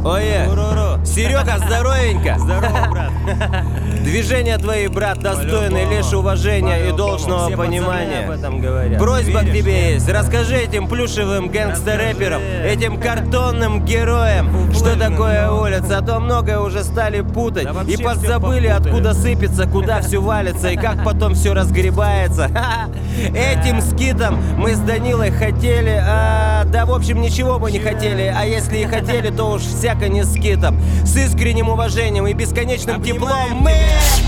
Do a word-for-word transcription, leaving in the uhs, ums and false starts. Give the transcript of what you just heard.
Ое, Серега, здоровенько. Здорово, брат. Движения твои, брат, достойны По-любому. лишь уважения и По-любому. должного Все пацаны понимания. об этом говорят. Просьба Веришь? к тебе есть. Расскажи этим плюшевым гэнгстерэперам, Расскажи. этим картонным героям, что Фуфлыжным, такое ну. улица. А то многое уже стали путать. Да вообще И всё подзабыли, попутали. откуда сыпется, куда все валится и как потом все разгребается. Этим скитом мы с Данилой хотели... а, да, в общем, ничего мы не хотели. А если и хотели, то уж всяко не скитом. С искренним уважением и бесконечным Обнимаем теплом мы... тебя.